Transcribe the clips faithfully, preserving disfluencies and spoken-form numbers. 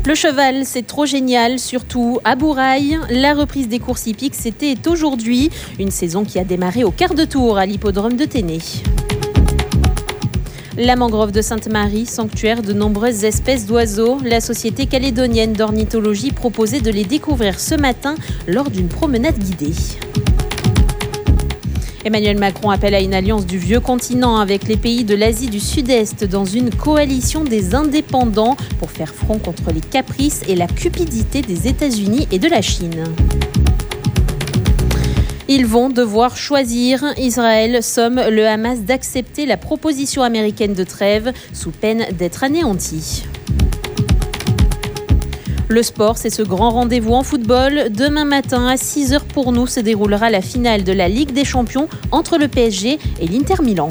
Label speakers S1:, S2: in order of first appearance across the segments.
S1: Le cheval, c'est trop génial, surtout à Bourail. La reprise des courses hippiques, c'était aujourd'hui. Une saison qui a démarré au quart de tour à l'hippodrome de Ténée. La mangrove de Sainte-Marie, sanctuaire de nombreuses espèces d'oiseaux. La Société calédonienne d'ornithologie proposait de les découvrir ce matin lors d'une promenade guidée. Emmanuel Macron appelle à une alliance du vieux continent avec les pays de l'Asie du Sud-Est dans une coalition des indépendants pour faire front contre les caprices et la cupidité des États-Unis et de la Chine. Ils vont devoir choisir. Israël somme le Hamas d'accepter la proposition américaine de trêve sous peine d'être anéanti. Le sport, c'est ce grand rendez-vous en football. Demain matin, à six heures pour nous, se déroulera la finale de la Ligue des Champions entre le P S G et l'Inter Milan.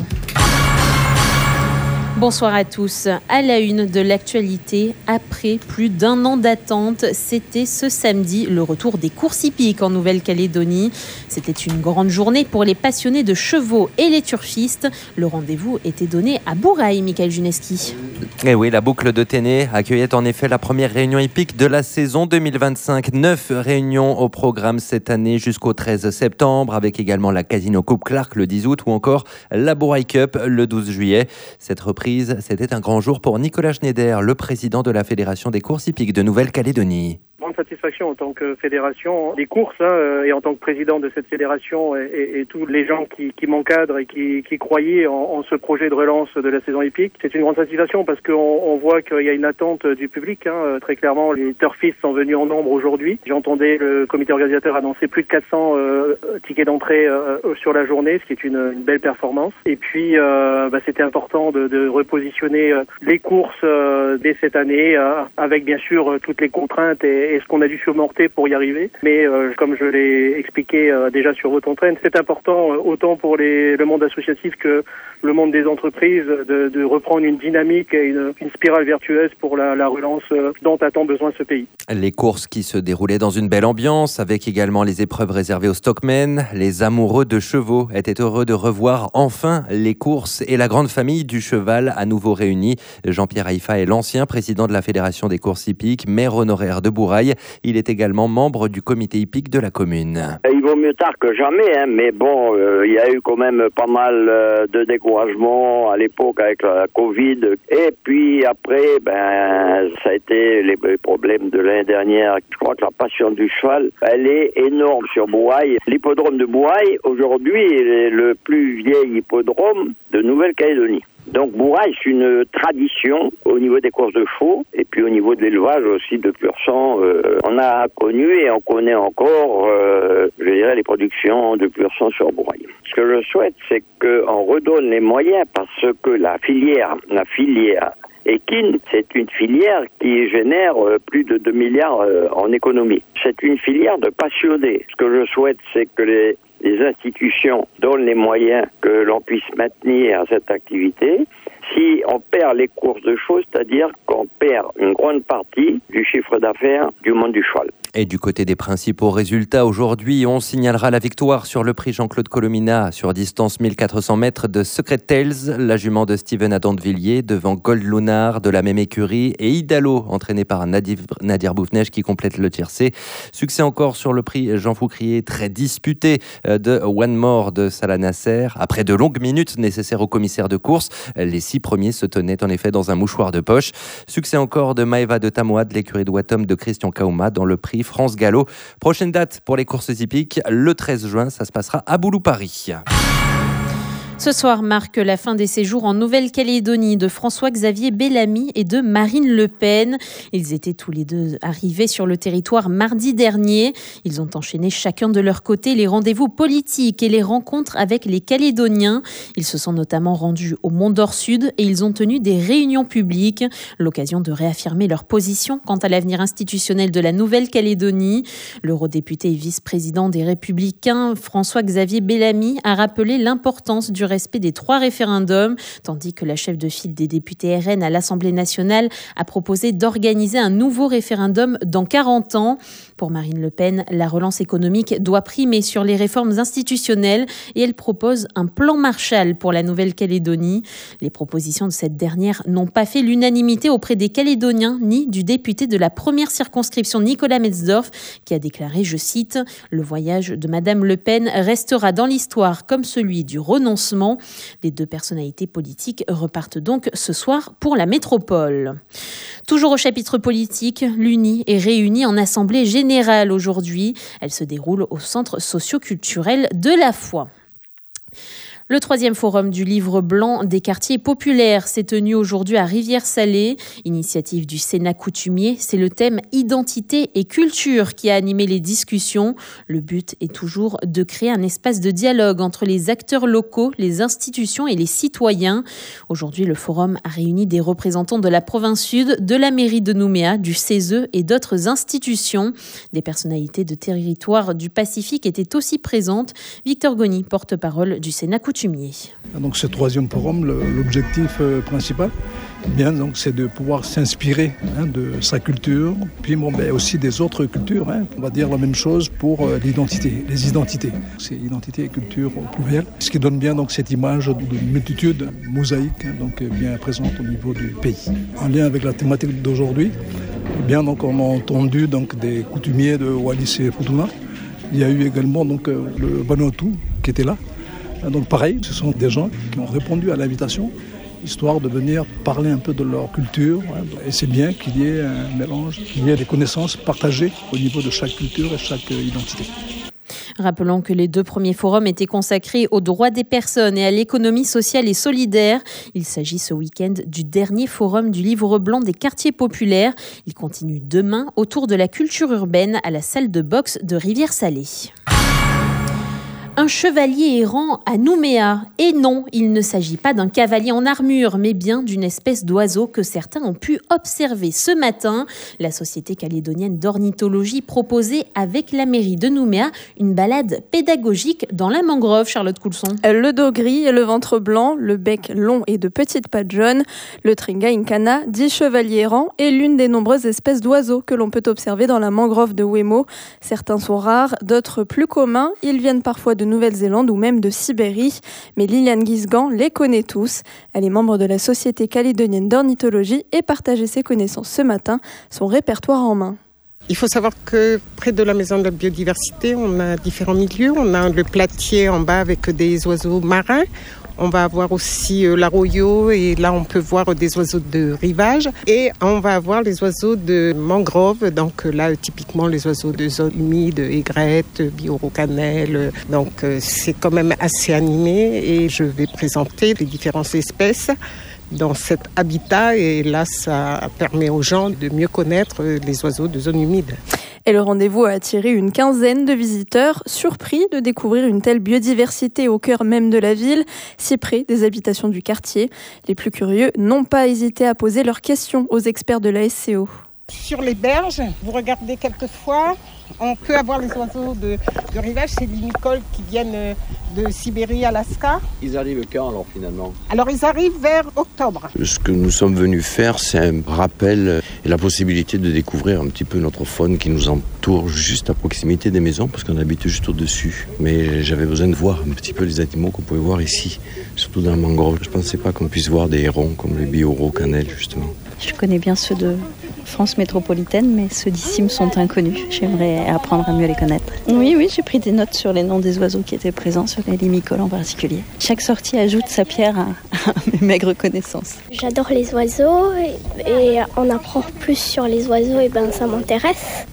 S1: Bonsoir à tous. À la une de l'actualité, après plus d'un an d'attente, c'était ce samedi le retour des courses hippiques en Nouvelle-Calédonie. C'était une grande journée pour les passionnés de chevaux et les turfistes. Le rendez-vous était donné à Bourail, Michael Juneski.
S2: Et oui, la boucle de Ténée accueillait en effet la première réunion hippique de la saison deux mille vingt-cinq. Neuf réunions au programme cette année jusqu'au treize septembre, avec également la Casino Coupe Clark le dix août ou encore la Bourail Cup le douze juillet. Cette reprise, c'était un grand jour pour Nicolas Schneider, le président de la Fédération des courses hippiques de Nouvelle-Calédonie.
S3: Grande satisfaction en tant que fédération des courses hein, et en tant que président de cette fédération et, et, et tous les gens qui, qui m'encadrent et qui, qui croyaient en, en ce projet de relance de la saison hippique. C'est une grande satisfaction parce qu'on on voit qu'il y a une attente du public. Hein, très clairement, les turfistes sont venus en nombre aujourd'hui. J'entendais le comité organisateur annoncer plus de quatre cents euh, tickets d'entrée euh, sur la journée, ce qui est une, une belle performance. Et puis, euh, bah, c'était important de, de repositionner euh, les courses euh, dès cette année euh, avec bien sûr euh, toutes les contraintes et et ce qu'on a dû surmonter pour y arriver. Mais euh, comme je l'ai expliqué euh, déjà sur votre antenne, c'est important euh, autant pour les, le monde associatif que le monde des entreprises de, de reprendre une dynamique et une, une spirale vertueuse pour la, la relance euh, dont a tant besoin ce pays.
S2: Les courses qui se déroulaient dans une belle ambiance, avec également les épreuves réservées aux stockmen. Les amoureux de chevaux étaient heureux de revoir enfin les courses et la grande famille du cheval à nouveau réunie. Jean-Pierre Haïfa est l'ancien président de la Fédération des courses hippiques, maire honoraire de Bourail. Il est également membre du comité hippique de la commune.
S4: Il vaut mieux tard que jamais, hein, mais bon, euh, il y a eu quand même pas mal euh, de découragement à l'époque avec la Covid. Et puis après, ben, ça a été les, les problèmes de l'année dernière. Je crois que la passion du cheval, elle est énorme sur Bourail. L'hippodrome de Bourail, aujourd'hui, est le plus vieil hippodrome de Nouvelle-Calédonie. Donc Bourail, c'est une tradition au niveau des courses de chevaux et puis au niveau de l'élevage aussi de pur sang. Euh, on a connu et on connaît encore, euh, je dirais, les productions de pur sang sur Bourail. Ce que je souhaite, c'est qu'on redonne les moyens parce que la filière, la filière équine, c'est une filière qui génère euh, plus de deux milliards euh, en économie. C'est une filière de passionnés. Ce que je souhaite, c'est que les les institutions donnent les moyens que l'on puisse maintenir cette activité. Si on perd les courses de chevaux, c'est-à-dire qu'on perd une grande partie du chiffre d'affaires du monde du cheval.
S2: Et du côté des principaux résultats, aujourd'hui, on signalera la victoire sur le prix Jean-Claude Colomina sur distance mille quatre cents mètres de Secret Tales, la jument de Steven Adam de Villiers devant Gold Lunar de la même écurie et Idalo, entraîné par Nadir, Nadir Boufneige qui complète le tiercé. Succès encore sur le prix Jean Foucrier, très disputé de One More de Salah Nasser. Après de longues minutes nécessaires au commissaire de course, les six premiers se tenaient en effet dans un mouchoir de poche. Succès encore de Maeva de Tamoa de l'écurie de Watom de Christian Kauma dans le prix France Gallo. Prochaine date pour les courses hippiques, le treize juin, ça se passera à Boulou-Paris.
S1: Ce soir marque la fin des séjours en Nouvelle-Calédonie de François-Xavier Bellamy et de Marine Le Pen. Ils étaient tous les deux arrivés sur le territoire mardi dernier. Ils ont enchaîné chacun de leur côté les rendez-vous politiques et les rencontres avec les Calédoniens. Ils se sont notamment rendus au Mont-d'Or Sud et ils ont tenu des réunions publiques. L'occasion de réaffirmer leur position quant à l'avenir institutionnel de la Nouvelle-Calédonie. L'eurodéputé et vice-président des Républicains, François-Xavier Bellamy, a rappelé l'importance du respect des trois référendums, tandis que la chef de file des députés R N à l'Assemblée nationale a proposé d'organiser un nouveau référendum dans quarante ans. Pour Marine Le Pen, la relance économique doit primer sur les réformes institutionnelles et elle propose un plan Marshall pour la Nouvelle-Calédonie. Les propositions de cette dernière n'ont pas fait l'unanimité auprès des Calédoniens ni du député de la première circonscription Nicolas Metzdorf qui a déclaré, je cite, « Le voyage de Madame Le Pen restera dans l'histoire comme celui du renoncement ». Les deux personnalités politiques repartent donc ce soir pour la métropole. Toujours au chapitre politique, l'U N I est réunie en assemblée générale aujourd'hui. Elle se déroule au centre socio-culturel de la Foi. Le troisième forum du livre blanc des quartiers populaires s'est tenu aujourd'hui à Rivière-Salée. Initiative du Sénat coutumier, c'est le thème identité et culture qui a animé les discussions. Le but est toujours de créer un espace de dialogue entre les acteurs locaux, les institutions et les citoyens. Aujourd'hui, le forum a réuni des représentants de la province sud, de la mairie de Nouméa, du C E S E et d'autres institutions. Des personnalités de territoire du Pacifique étaient aussi présentes. Victor Goni, porte-parole du Sénat coutumier.
S5: Donc ce troisième forum, l'objectif principal, bien donc c'est de pouvoir s'inspirer hein, de sa culture, puis bon, ben, aussi des autres cultures. Hein. On va dire la même chose pour euh, l'identité, les identités. C'est identité et culture au pluriel, ce qui donne bien donc cette image de multitude mosaïque, hein, donc bien présente au niveau du pays. En lien avec la thématique d'aujourd'hui, bien donc on a entendu donc des coutumiers de Wallis et Futuna. Il y a eu également donc le Vanuatu qui était là. Donc pareil, ce sont des gens qui ont répondu à l'invitation, histoire de venir parler un peu de leur culture. Et c'est bien qu'il y ait un mélange, qu'il y ait des connaissances partagées au niveau de chaque culture et chaque identité.
S1: Rappelons que les deux premiers forums étaient consacrés aux droits des personnes et à l'économie sociale et solidaire. Il s'agit ce week-end du dernier forum du livre blanc des quartiers populaires. Il continue demain autour de la culture urbaine à la salle de boxe de Rivière-Salée. Un chevalier errant à Nouméa. Et non, il ne s'agit pas d'un cavalier en armure, mais bien d'une espèce d'oiseau que certains ont pu observer ce matin. La Société calédonienne d'ornithologie proposait avec la mairie de Nouméa une balade pédagogique dans la mangrove, Charlotte Coulson.
S6: Le dos gris et le ventre blanc, le bec long et de petites pattes jaunes. Le Tringa incana, dit chevalier errant, est l'une des nombreuses espèces d'oiseaux que l'on peut observer dans la mangrove de Wemo. Certains sont rares, d'autres plus communs. Ils viennent parfois de Nouvelle-Zélande ou même de Sibérie. Mais Liliane Guisgan les connaît tous. Elle est membre de la Société calédonienne d'ornithologie et partageait ses connaissances ce matin, son répertoire en main.
S7: Il faut savoir que près de la maison de la biodiversité, on a différents milieux. On a le platier en bas avec des oiseaux marins. On va avoir aussi euh, l'arroyo et là on peut voir des oiseaux de rivage et on va avoir les oiseaux de mangrove, donc là euh, typiquement les oiseaux de zone humide, aigrette, bioro-cannelle, donc euh, c'est quand même assez animé et je vais présenter les différentes espèces dans cet habitat et là ça permet aux gens de mieux connaître les oiseaux de zone humide.
S6: Et le rendez-vous a attiré une quinzaine de visiteurs, surpris de découvrir une telle biodiversité au cœur même de la ville, si près des habitations du quartier. Les plus curieux n'ont pas hésité à poser leurs questions aux experts de la S C O.
S7: Sur les berges, vous regardez quelquefois, on peut avoir les oiseaux de, de rivage, c'est les limicoles qui viennent de Sibérie, Alaska.
S8: Ils arrivent quand alors finalement ?
S7: Alors ils arrivent vers octobre.
S8: Ce que nous sommes venus faire, c'est un rappel et la possibilité de découvrir un petit peu notre faune qui nous entoure juste à proximité des maisons, parce qu'on habite juste au-dessus. Mais j'avais besoin de voir un petit peu les animaux qu'on pouvait voir ici, surtout dans la mangrove. Je ne pensais pas qu'on puisse voir des hérons comme les bioro-cannelles justement.
S9: Je connais bien ceux de France métropolitaine, mais ceux d'ici me sont inconnus. J'aimerais apprendre à mieux les connaître. Oui, oui, j'ai pris des notes sur les noms des oiseaux qui étaient présents, sur les limicoles en particulier. Chaque sortie ajoute sa pierre à, à mes maigres connaissances.
S10: J'adore les oiseaux et, et en apprendre plus sur les oiseaux, et ben ça m'intéresse.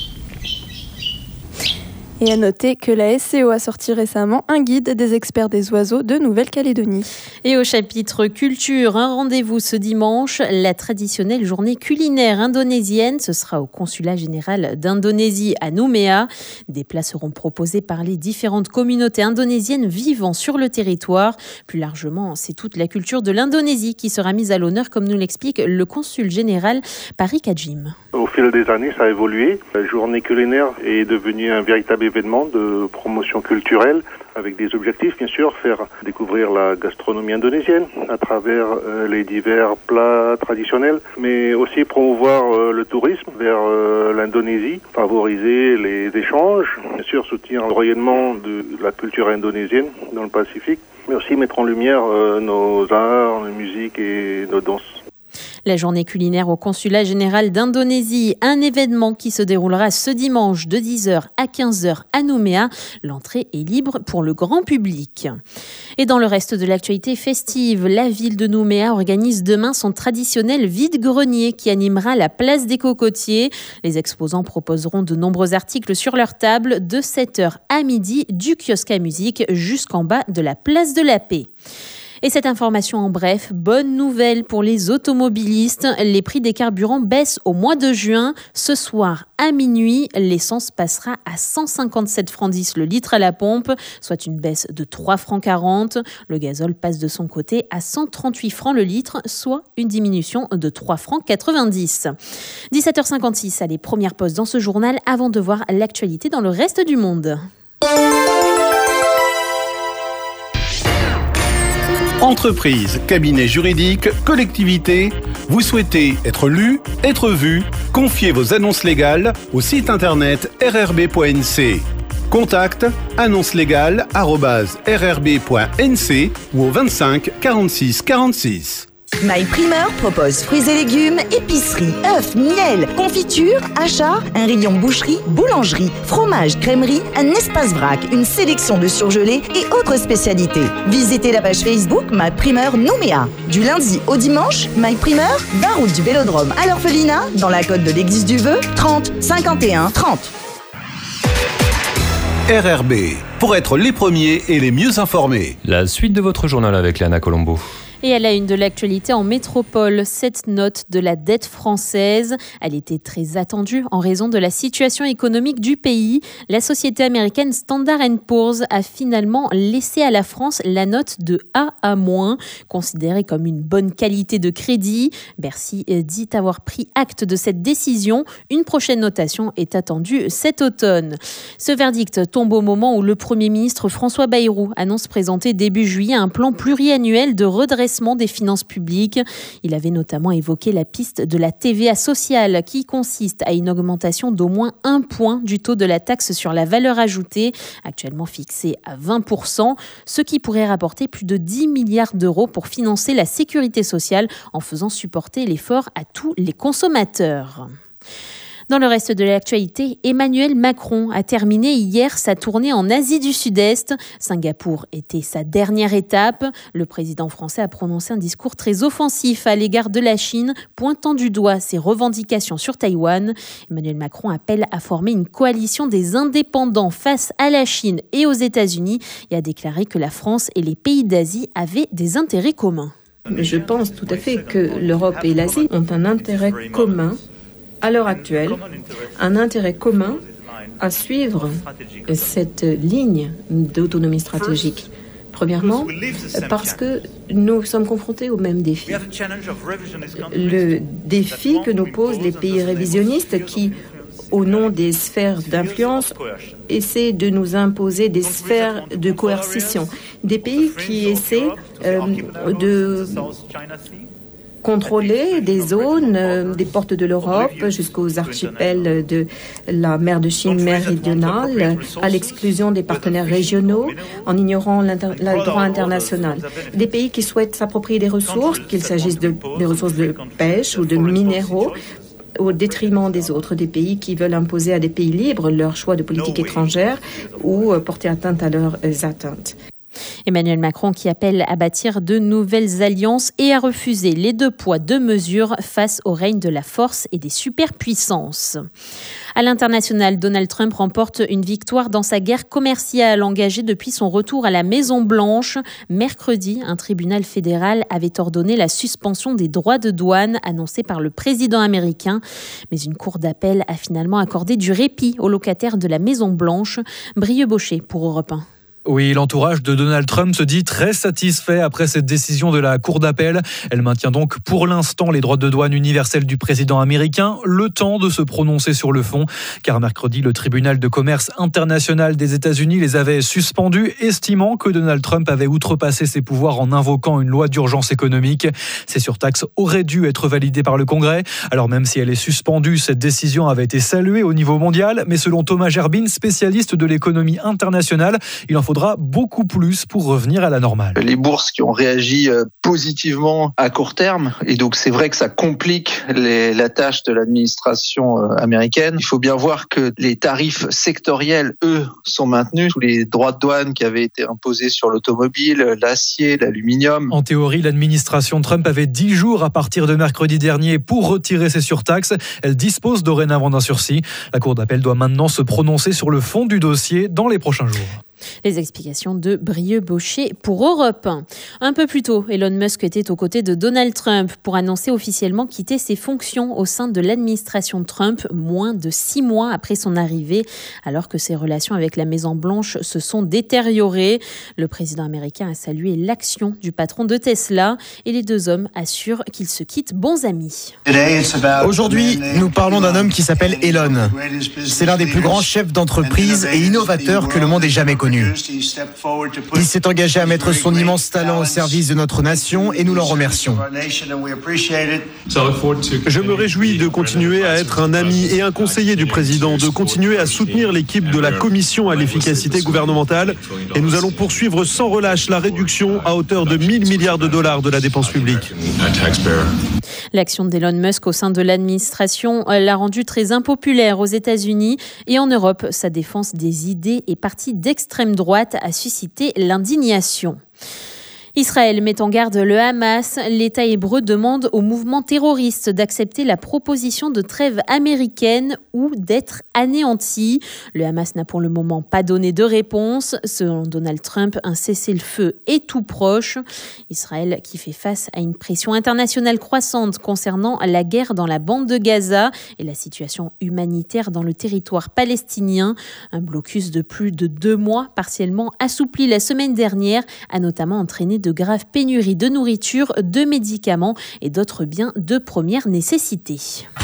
S6: Et à noter que la S C O a sorti récemment un guide des experts des oiseaux de Nouvelle-Calédonie.
S1: Et au chapitre culture, un rendez-vous ce dimanche, la traditionnelle journée culinaire indonésienne. Ce sera au consulat général d'Indonésie à Nouméa. Des plats seront proposés par les différentes communautés indonésiennes vivant sur le territoire. Plus largement, c'est toute la culture de l'Indonésie qui sera mise à l'honneur, comme nous l'explique le consul général Parik Adjim.
S11: Au fil des années, ça a évolué. La journée culinaire est devenue un véritable événement événement de promotion culturelle avec des objectifs, bien sûr, faire découvrir la gastronomie indonésienne à travers euh, les divers plats traditionnels, mais aussi promouvoir euh, le tourisme vers euh, l'Indonésie, favoriser les échanges, bien sûr soutenir le rayonnement de la culture indonésienne dans le Pacifique, mais aussi mettre en lumière euh, nos arts, nos musiques et nos danses.
S1: La journée culinaire au Consulat général d'Indonésie, un événement qui se déroulera ce dimanche de dix heures à quinze heures à Nouméa. L'entrée est libre pour le grand public. Et dans le reste de l'actualité festive, la ville de Nouméa organise demain son traditionnel vide-grenier qui animera la place des Cocotiers. Les exposants proposeront de nombreux articles sur leur table de sept heures à midi, du kiosque à musique jusqu'en bas de la place de la Paix. Et cette information en bref, bonne nouvelle pour les automobilistes. Les prix des carburants baissent au mois de juin. Ce soir, à minuit, l'essence passera à cent cinquante-sept francs dix le litre à la pompe, soit une baisse de trois francs quarante. Le gazole passe de son côté à cent trente-huit francs le litre, soit une diminution de trois francs quatre-vingt-dix. dix-sept heures cinquante-six, allez, première pause dans ce journal avant de voir l'actualité dans le reste du monde.
S12: Entreprise, cabinet juridique, collectivité, vous souhaitez être lu, être vu? Confiez vos annonces légales au site internet r r b point n c. Contact annonce légale arobase r r b point n c ou au vingt-cinq quarante-six quarante-six.
S13: MyPrimeur propose fruits et légumes, épicerie, œufs, miel, confiture, achats, un rayon boucherie, boulangerie, fromage, crèmerie, un espace vrac, une sélection de surgelés et autres spécialités. Visitez la page Facebook MyPrimeur Nouméa. Du lundi au dimanche, MyPrimeur, vingt route du Vélodrome à l'Orphelinat, dans la côte de l'Église du Vœu, trente cinquante et un trente.
S12: R R B, pour être les premiers et les mieux informés.
S14: La suite de votre journal avec Léana Colombo.
S1: Et à la une de l'actualité en métropole, cette note de la dette française, elle était très attendue en raison de la situation économique du pays. La société américaine Standard and Poor's a finalement laissé à la France la note de A à moins, considérée comme une bonne qualité de crédit. Bercy dit avoir pris acte de cette décision. Une prochaine notation est attendue cet automne. Ce verdict tombe au moment où le Premier ministre François Bayrou annonce présenter début juillet un plan pluriannuel de redressement des finances publiques. Il avait notamment évoqué la piste de la T V A sociale qui consiste à une augmentation d'au moins un point du taux de la taxe sur la valeur ajoutée, actuellement fixé à vingt pour cent, ce qui pourrait rapporter plus de dix milliards d'euros pour financer la sécurité sociale en faisant supporter l'effort à tous les consommateurs. Dans le reste de l'actualité, Emmanuel Macron a terminé hier sa tournée en Asie du Sud-Est. Singapour était sa dernière étape. Le président français a prononcé un discours très offensif à l'égard de la Chine, pointant du doigt ses revendications sur Taïwan. Emmanuel Macron appelle à former une coalition des indépendants face à la Chine et aux États-Unis et a déclaré que la France et les pays d'Asie avaient des intérêts communs.
S15: Je pense tout à fait que l'Europe et l'Asie ont un intérêt commun à l'heure actuelle, un intérêt commun à suivre cette ligne d'autonomie stratégique. Premièrement, parce que nous sommes confrontés aux mêmes défis. Le défi que nous posent les pays révisionnistes qui, au nom des sphères d'influence, essaient de nous imposer des sphères de coercition. Des pays qui essaient euh, de contrôler des zones, euh, des portes de l'Europe jusqu'aux archipels de la mer de Chine méridionale, à l'exclusion des partenaires régionaux, en ignorant le droit international. Des pays qui souhaitent s'approprier des ressources, qu'il s'agisse de, des ressources de pêche ou de minéraux, au détriment des autres, des pays qui veulent imposer à des pays libres leur choix de politique étrangère ou porter atteinte à leurs atteintes.
S1: Emmanuel Macron qui appelle à bâtir de nouvelles alliances et à refuser les deux poids, deux mesures face au règne de la force et des superpuissances. À l'international, Donald Trump remporte une victoire dans sa guerre commerciale engagée depuis son retour à la Maison-Blanche. Mercredi, un tribunal fédéral avait ordonné la suspension des droits de douane annoncés par le président américain. Mais une cour d'appel a finalement accordé du répit aux locataires de la Maison-Blanche. Brieux Baucher pour Europe un.
S16: Oui, l'entourage de Donald Trump se dit très satisfait après cette décision de la Cour d'appel. Elle maintient donc pour l'instant les droits de douane universels du président américain, le temps de se prononcer sur le fond. Car mercredi, le tribunal de commerce international des États-Unis les avait suspendus, estimant que Donald Trump avait outrepassé ses pouvoirs en invoquant une loi d'urgence économique. Ces surtaxes auraient dû être validées par le Congrès. Alors même si elle est suspendue, cette décision avait été saluée au niveau mondial. Mais selon Thomas Gerbin, spécialiste de l'économie internationale, il en faut faudra beaucoup plus pour revenir à la normale.
S17: Les bourses qui ont réagi positivement à court terme, et donc c'est vrai que ça complique les, la tâche de l'administration américaine. Il faut bien voir que les tarifs sectoriels, eux, sont maintenus. Tous les droits de douane qui avaient été imposés sur l'automobile, l'acier, l'aluminium.
S16: En théorie, l'administration Trump avait dix jours à partir de mercredi dernier pour retirer ces surtaxes. Elle dispose dorénavant d'un sursis. La Cour d'appel doit maintenant se prononcer sur le fond du dossier dans les prochains jours.
S1: Les explications de Brieux-Baucher pour Europe. Un peu plus tôt, Elon Musk était aux côtés de Donald Trump pour annoncer officiellement quitter ses fonctions au sein de l'administration Trump moins de six mois après son arrivée, alors que ses relations avec la Maison-Blanche se sont détériorées. Le président américain a salué l'action du patron de Tesla et les deux hommes assurent qu'ils se quittent bons amis.
S18: Aujourd'hui, nous parlons d'un homme qui s'appelle Elon. C'est l'un des plus grands chefs d'entreprise et innovateurs que le monde ait jamais connu. Il s'est engagé à mettre son immense talent au service de notre nation et nous l'en remercions.
S19: Je me réjouis de continuer à être un ami et un conseiller du président, de continuer à soutenir l'équipe de la Commission à l'efficacité gouvernementale et nous allons poursuivre sans relâche la réduction à hauteur de mille milliards de dollars de la dépense publique.
S1: L'action d'Elon Musk au sein de l'administration l'a rendu très impopulaire aux États-Unis et en Europe. Sa défense des idées et partis d'extrême droite a suscité l'indignation. Israël met en garde le Hamas. L'État hébreu demande au mouvement terroriste d'accepter la proposition de trêve américaine ou d'être anéanti. Le Hamas n'a pour le moment pas donné de réponse. Selon Donald Trump, un cessez-le-feu est tout proche. Israël qui fait face à une pression internationale croissante concernant la guerre dans la bande de Gaza et la situation humanitaire dans le territoire palestinien. Un blocus de plus de deux mois partiellement assoupli la semaine dernière a notamment entraîné de graves pénuries de nourriture, de médicaments et d'autres biens de première nécessité.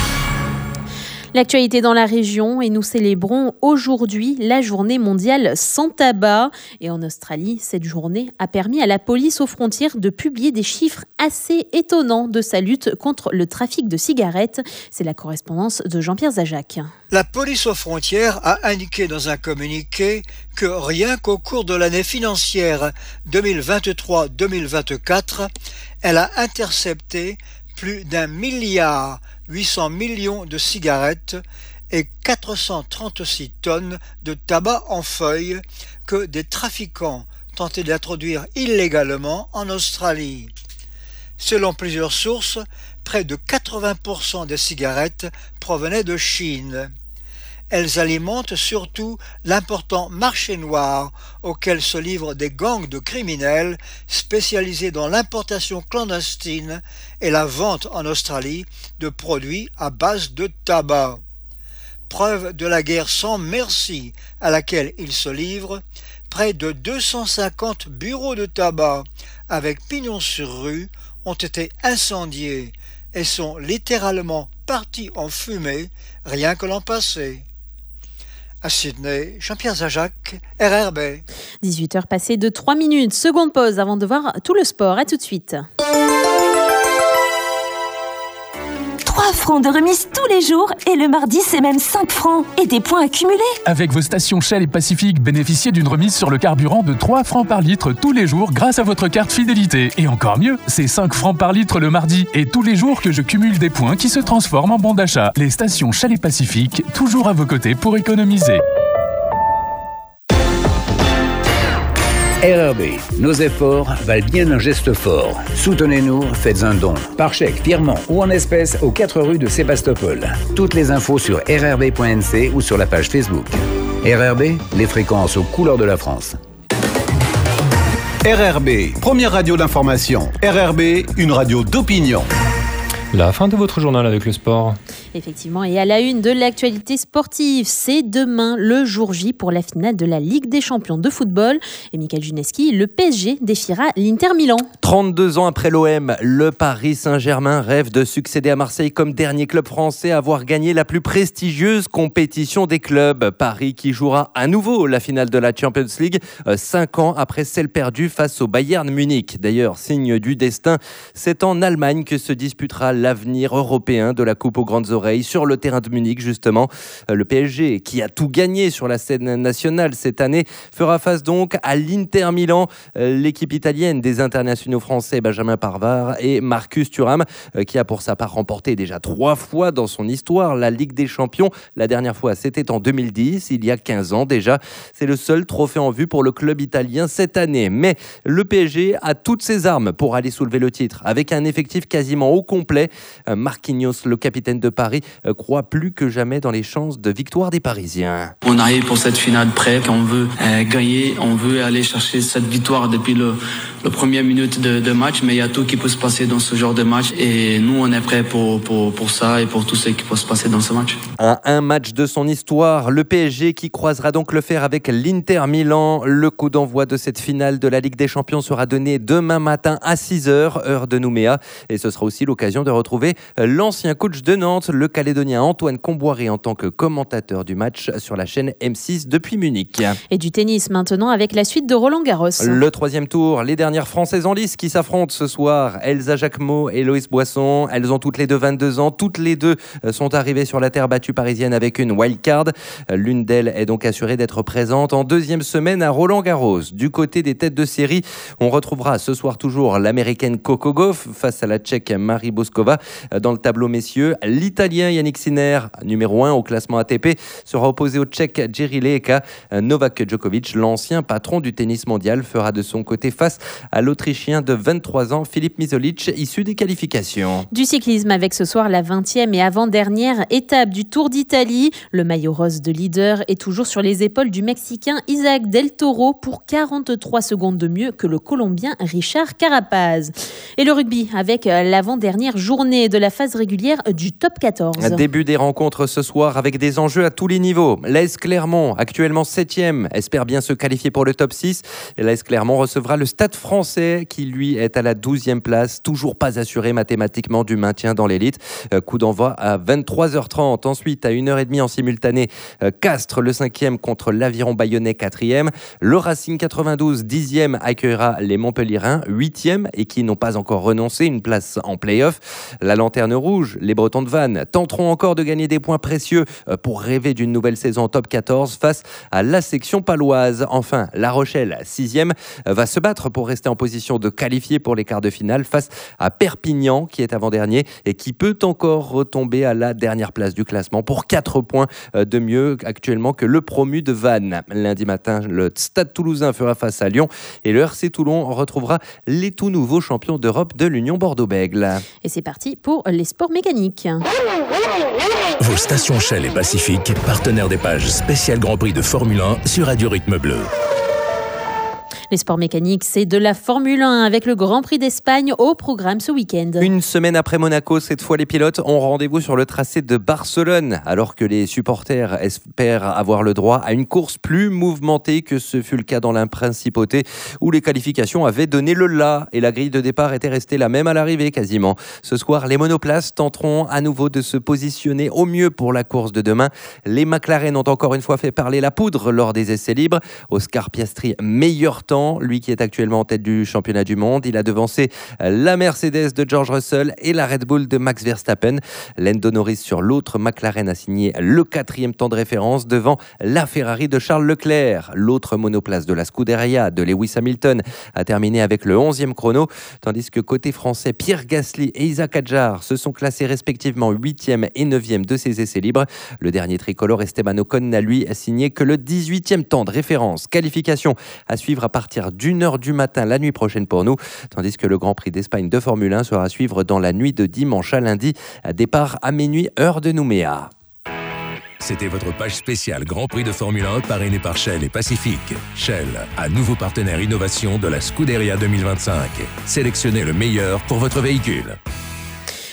S1: L'actualité dans la région et nous célébrons aujourd'hui la journée mondiale sans tabac. Et en Australie, cette journée a permis à la police aux frontières de publier des chiffres assez étonnants de sa lutte contre le trafic de cigarettes. C'est la correspondance de Jean-Pierre Zajac.
S20: La police aux frontières a indiqué dans un communiqué que rien qu'au cours de l'année financière deux mille vingt-trois deux mille vingt-quatre, elle a intercepté plus d'un milliard huit cents millions de cigarettes et quatre cent trente-six tonnes de tabac en feuilles que des trafiquants tentaient d'introduire illégalement en Australie. Selon plusieurs sources, près de quatre-vingts pour cent des cigarettes provenaient de Chine. Elles alimentent surtout l'important marché noir auquel se livrent des gangs de criminels spécialisés dans l'importation clandestine et la vente en Australie de produits à base de tabac. Preuve de la guerre sans merci à laquelle ils se livrent, près de deux cent cinquante bureaux de tabac avec pignon sur rue ont été incendiés et sont littéralement partis en fumée rien que l'an passé. À Sydney, Jean-Pierre Zajac, R R B.
S1: dix-huit heures passées de trois minutes. Seconde pause avant de voir tout le sport. À tout de suite.
S21: trois francs de remise tous les jours et le mardi, c'est même cinq francs et des points accumulés.
S22: Avec vos stations Shell et Pacifique, bénéficiez d'une remise sur le carburant de trois francs par litre tous les jours grâce à votre carte fidélité. Et encore mieux, c'est cinq francs par litre le mardi et tous les jours que je cumule des points qui se transforment en bons d'achat. Les stations Shell et Pacifique, toujours à vos côtés pour économiser.
S23: R R B, nos efforts valent bien un geste fort. Soutenez-nous, faites un don, par chèque, virement ou en espèces aux quatre rues de Sébastopol. Toutes les infos sur r r b point n c ou sur la page Facebook. R R B, les fréquences aux couleurs de la France.
S12: R R B, première radio d'information. R R B, une radio d'opinion.
S14: La fin de votre journal avec le sport.
S1: Effectivement, et à la une de l'actualité sportive, c'est demain le jour J pour la finale de la Ligue des champions de football. Et Michael Juneski, le P S G défiera l'Inter Milan.
S2: trente-deux ans après l'O M, le Paris Saint-Germain rêve de succéder à Marseille comme dernier club français à avoir gagné la plus prestigieuse compétition des clubs. Paris qui jouera à nouveau la finale de la Champions League, euh, cinq ans après celle perdue face au Bayern Munich. D'ailleurs, signe du destin, c'est en Allemagne que se disputera l'avenir européen de la Coupe aux grandes oreilles, sur le terrain de Munich justement. Euh, le P S G, qui a tout gagné sur la scène nationale cette année, fera face donc à l'Inter Milan, euh, l'équipe italienne des internationaux français Benjamin Pavard et Marcus Thuram, euh, qui a pour sa part remporté déjà trois fois dans son histoire la Ligue des champions. La dernière fois, c'était en deux mille dix, il y a quinze ans déjà. C'est le seul trophée en vue pour le club italien cette année. Mais le P S G a toutes ses armes pour aller soulever le titre. Avec un effectif quasiment au complet, euh, Marquinhos, le capitaine de Paris, euh, croit plus que jamais dans les chances de victoire des Parisiens.
S3: On arrive pour cette finale prêt, on veut euh, gagner, on veut aller chercher cette victoire depuis le, le première minute de, de match, mais il y a tout qui peut se passer dans ce genre de match et nous on est prêts pour, pour, pour ça et pour tout ce qui peut se passer dans ce match.
S2: À un match de son histoire, le P S G qui croisera donc le fer avec l'Inter Milan. Le coup d'envoi de cette finale de la Ligue des Champions sera donné demain matin à six heures, heure de Nouméa, et ce sera aussi l'occasion de retrouver l'ancien coach de Nantes, le Calédonien Antoine Comboiré, en tant que commentateur du match sur la chaîne M six depuis Munich.
S1: Et du tennis maintenant avec la suite de Roland-Garros.
S2: Le troisième tour, les dernières Françaises en lice qui s'affrontent ce soir. Elsa Jacquemot et Loïs Boisson, elles ont toutes les deux vingt-deux ans. Toutes les deux sont arrivées sur la terre battue parisienne avec une wildcard. L'une d'elles est donc assurée d'être présente en deuxième semaine à Roland-Garros. Du côté des têtes de série, on retrouvera ce soir toujours l'américaine Coco Gauff face à la tchèque Marie Boskova. Dans le tableau messieurs, l'italien Yannick Sinner, numéro un au classement A T P, sera opposé au tchèque Jiří Lehečka. Novak Djokovic, l'ancien patron du tennis mondial, fera de son côté face à l'autrichien de vingt-trois ans Filip Misolic, issu des qualifications.
S1: Du cyclisme avec ce soir la vingtième et avant-dernière étape du Tour d'Italie. Le maillot rose de leader est toujours sur les épaules du Mexicain Isaac Del Toro pour quarante-trois secondes de mieux que le Colombien Richard Carapaz. Et le rugby avec l'avant-dernière journée de la phase régulière du top quatorze.
S2: Début des rencontres ce soir avec des enjeux à tous les niveaux. L'A S Clermont, actuellement septième, espère bien se qualifier pour le top six. Et l'A S Clermont recevra le Stade Français qui lui est à la douzième place, toujours pas assuré mathématiquement du maintien dans l'élite. Coup d'envoi à vingt-trois heures trente. Ensuite, à une heure trente en simultané, Castres, le cinquième, contre l'Aviron Bayonnais, quatrième. Le Racing quatre-vingt-douze, dixième, accueillera les Montpellierins, huitième, et qui n'ont pas encore renoncé une place en play-off. La Lanterne Rouge, les Bretons de Vannes, tenteront encore de gagner des points précieux pour rêver d'une nouvelle saison en top quatorze face à la section paloise. Enfin, La Rochelle, sixième, va se battre pour rester en position de qualifier pour les quarts de finale face à Perpignan, qui est avant-dernier et qui peut encore retomber à la dernière place du classement pour quatre points de mieux actuellement que le promu de Vannes. Lundi matin, le Stade Toulousain fera face à Lyon et le R C Toulon retrouvera les tout nouveaux champions d'Europe de l'Union Bordeaux-Bègles.
S1: Et c'est parti pour les sports mécaniques.
S4: Vos stations Shell et Pacifique, partenaires des pages spéciales Grand Prix de Formule un sur Radio Rythme Bleu.
S1: Les sports mécaniques, c'est de la Formule un avec le Grand Prix d'Espagne au programme ce week-end.
S2: Une semaine après Monaco, cette fois les pilotes ont rendez-vous sur le tracé de Barcelone, alors que les supporters espèrent avoir le droit à une course plus mouvementée que ce fut le cas dans la Principauté, où les qualifications avaient donné le la et la grille de départ était restée la même à l'arrivée quasiment. Ce soir, les monoplaces tenteront à nouveau de se positionner au mieux pour la course de demain. Les McLaren ont encore une fois fait parler la poudre lors des essais libres. Oscar Piastri, meilleur temps, lui qui est actuellement en tête du championnat du monde. Il a devancé la Mercedes de George Russell et la Red Bull de Max Verstappen. Lando Norris sur l'autre McLaren a signé le quatrième temps de référence devant la Ferrari de Charles Leclerc. L'autre monoplace de la Scuderia de Lewis Hamilton a terminé avec le onzième chrono, tandis que côté français, Pierre Gasly et Isaac Hadjar se sont classés respectivement huitième et neuvième de ces essais libres. Le dernier tricolore Esteban Ocon n'a lui signé que le dix-huitième temps de référence. Qualification à suivre à partir d'une heure du matin la nuit prochaine pour nous, tandis que le Grand Prix d'Espagne de Formule un sera à suivre dans la nuit de dimanche à lundi, à départ à minuit, heure de Nouméa.
S4: C'était votre page spéciale Grand Prix de Formule un parrainée par Shell et Pacifique. Shell, un nouveau partenaire innovation de la Scuderia deux mille vingt-cinq. Sélectionnez le meilleur pour votre véhicule.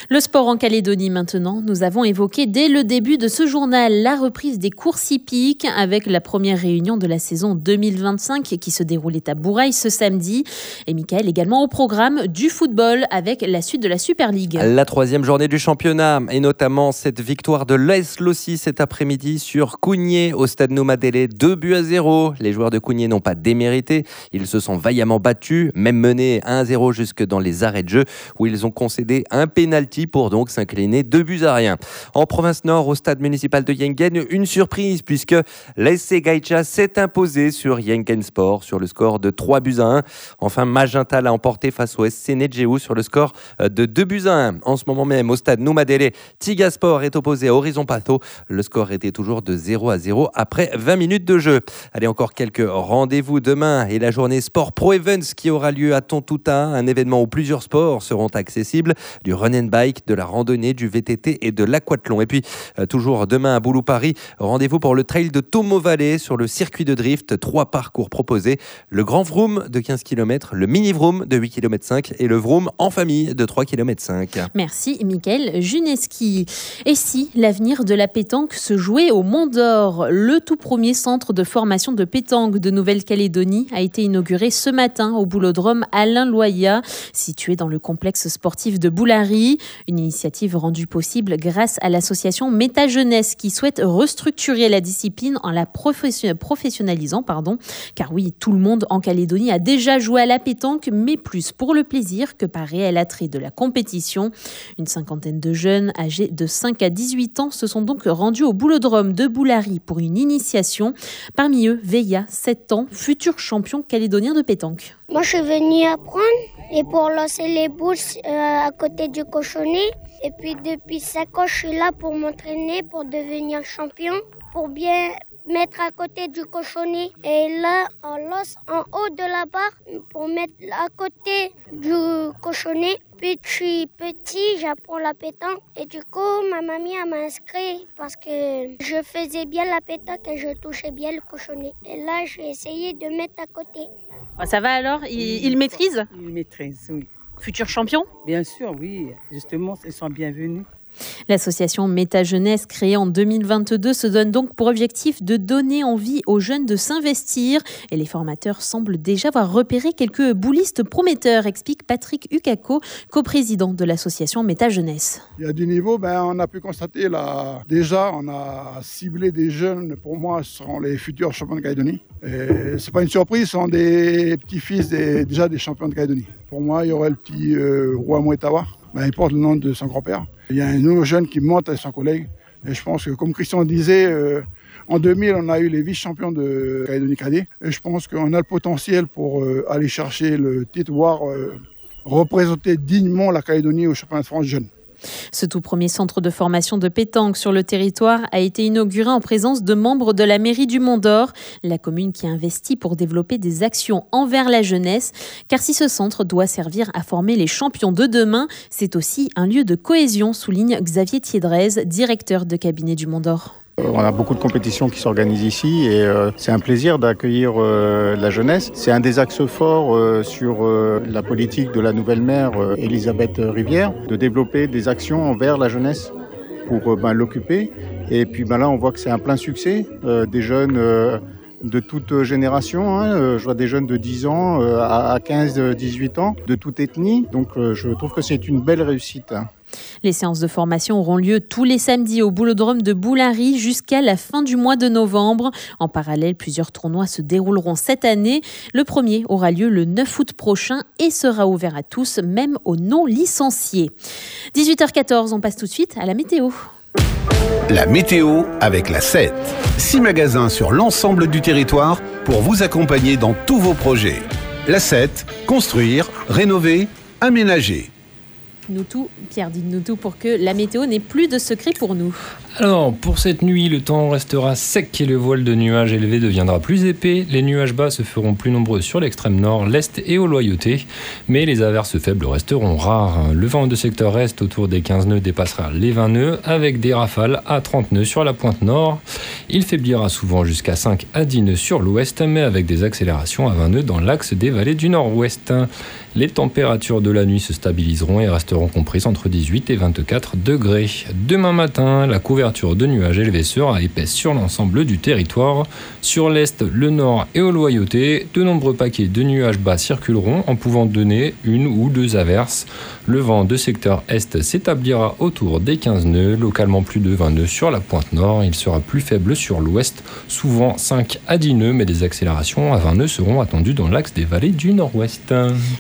S1: Le sport en Calédonie maintenant. Nous avons évoqué dès le début de ce journal la reprise des courses hippiques avec la première réunion de la saison deux mille vingt-cinq qui se déroulait à Bourail ce samedi. Et Michael également au programme du football avec la suite de la Super League.
S2: La troisième journée du championnat et notamment cette victoire de l'A S Lossi cet après-midi sur Kounié au stade Noumadélé, deux buts à zéro. Les joueurs de Kounié n'ont pas démérité. Ils se sont vaillamment battus, même menés un à zéro jusque dans les arrêts de jeu où ils ont concédé un pénalty pour donc s'incliner deux buts à rien. En province nord, au stade municipal de Yengen, une surprise puisque l'A S C Gaïcha s'est imposé sur Yengen Sport sur le score de trois buts à un. Enfin, Magenta l'a emporté face au S C Nedjéou sur le score de deux buts à un. En ce moment même, au stade Noumadélé, Tiga Sport est opposé à Horizon Patho. Le score était toujours de zéro à zéro après vingt minutes de jeu. Allez, encore quelques rendez-vous demain et la journée Sport Pro Events qui aura lieu à Tontouta, un événement où plusieurs sports seront accessibles, du run and bike, de la randonnée, du V T T et de l'aquathlon. Et puis, euh, toujours demain à Boulou Paris, rendez-vous pour le trail de Tomo Valley sur le circuit de drift. Trois parcours proposés, le grand vroom de quinze kilomètres, le mini vroom de huit virgule cinq kilomètres et le vroom en famille de trois virgule cinq kilomètres.
S1: Merci Mickaël Juneski. Et si l'avenir de la pétanque se jouait au Mont d'Or? Le tout premier centre de formation de pétanque de Nouvelle-Calédonie a été inauguré ce matin au boulodrome Alain Loya, situé dans le complexe sportif de Boulari. Une initiative rendue possible grâce à l'association Méta Jeunesse qui souhaite restructurer la discipline en la profession- professionnalisant. Pardon. Car oui, tout le monde en Calédonie a déjà joué à la pétanque, mais plus pour le plaisir que par réel attrait de la compétition. Une cinquantaine de jeunes âgés de cinq à dix-huit ans se sont donc rendus au boulodrome de Boulari pour une initiation. Parmi eux, Veilla, sept ans, futur champion calédonien de pétanque.
S10: Moi, je suis venue apprendre et pour lancer les boules euh, à côté du cochonnet. Et puis, depuis cinq ans, je suis là pour m'entraîner, pour devenir champion, pour bien mettre à côté du cochonnet. Et là, on lance en haut de la barre pour mettre à côté du cochonnet. Puis, je suis petit, j'apprends la pétanque. Et du coup, ma mamie m'a inscrit parce que je faisais bien la pétanque et je touchais bien le cochonnet. Et là, je vais essayer de mettre à côté.
S1: Ça va alors? Il, il maîtrise?
S5: Il maîtrise, oui.
S1: Futur champion?
S5: Bien sûr, oui. Justement, ils sont bienvenus.
S1: L'association Méta Jeunesse, créée en deux mille vingt-deux, se donne donc pour objectif de donner envie aux jeunes de s'investir. Et les formateurs semblent déjà avoir repéré quelques boulistes prometteurs, explique Patrick Ukako, coprésident de l'association Méta Jeunesse.
S7: Il y a du niveau, ben, on a pu constater là, déjà, on a ciblé des jeunes, pour moi, ce seront les futurs champions de Calédonie. Et c'est pas une surprise, ce sont des petits-fils des, déjà des champions de Calédonie. Pour moi, il y aurait le petit euh, Roi Mouetawa. Ben, il porte le nom de son grand-père. Il y a un nouveau jeune qui monte avec son collègue. Et je pense que, comme Christian disait, euh, en deux mille, on a eu les vice-champions de Calédonie Cadet. Et je pense qu'on a le potentiel pour euh, aller chercher le titre, voire euh, représenter dignement la Calédonie au championnat de France jeune.
S1: Ce tout premier centre de formation de pétanque sur le territoire a été inauguré en présence de membres de la mairie du Mont d'Or, la commune qui a investi pour développer des actions envers la jeunesse. Car si ce centre doit servir à former les champions de demain, c'est aussi un lieu de cohésion, souligne Xavier Thiedrez, directeur de cabinet du Mont d'Or.
S8: On a beaucoup de compétitions qui s'organisent ici et euh, c'est un plaisir d'accueillir euh, la jeunesse. C'est un des axes forts euh, sur euh, la politique de la nouvelle maire euh, Elisabeth Rivière, de développer des actions envers la jeunesse pour euh, ben, l'occuper. Et puis ben, là, on voit que c'est un plein succès. Euh, des jeunes euh, de toute génération, hein, euh, je vois des jeunes de dix ans euh, à quinze à dix-huit ans, de toute ethnie. Donc euh, je trouve que c'est une belle réussite. Hein.
S1: Les séances de formation auront lieu tous les samedis au boulodrome de Boulari jusqu'à la fin du mois de novembre. En parallèle, plusieurs tournois se dérouleront cette année. Le premier aura lieu le neuf août prochain et sera ouvert à tous, même aux non-licenciés. dix-huit heures quatorze, on passe tout de suite à la météo.
S12: La météo avec la sept. Six magasins sur l'ensemble du territoire pour vous accompagner dans tous vos projets. La sept, construire, rénover, aménager.
S1: Nous tout, Pierre, dites-nous tout pour que la météo n'ait plus de secret pour nous.
S14: Alors, pour cette nuit, le temps restera sec et le voile de nuages élevés deviendra plus épais. Les nuages bas se feront plus nombreux sur l'extrême nord, l'est et aux Loyautés. Mais les averses faibles resteront rares. Le vent de secteur est autour des quinze nœuds dépassera les vingt nœuds avec des rafales à trente nœuds sur la pointe nord. Il faiblira souvent jusqu'à cinq à dix nœuds sur l'ouest, mais avec des accélérations à vingt nœuds dans l'axe des vallées du nord-ouest. Les températures de la nuit se stabiliseront et resteront seront comprises entre dix-huit et vingt-quatre degrés. Demain matin, la couverture de nuages élevés sera épaisse sur l'ensemble du territoire. Sur l'est, le nord et au Loyauté, de nombreux paquets de nuages bas circuleront en pouvant donner une ou deux averses. Le vent de secteur est s'établira autour des quinze nœuds, localement plus de vingt nœuds sur la pointe nord. Il sera plus faible sur l'ouest, souvent cinq à dix nœuds, mais des accélérations à vingt nœuds seront attendues dans l'axe des vallées du nord-ouest.